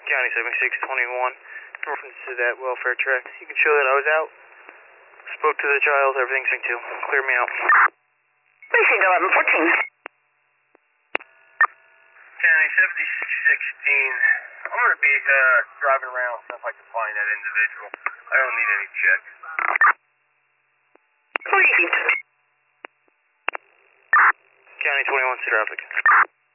County 7621, reference to that welfare track. You can show that I was out. Spoke to the child, everything's going to clear me out. Precinct 1114. County 7616. I'm going to be driving around, see if I can find that individual. I don't need any check. Received. County 21 traffic.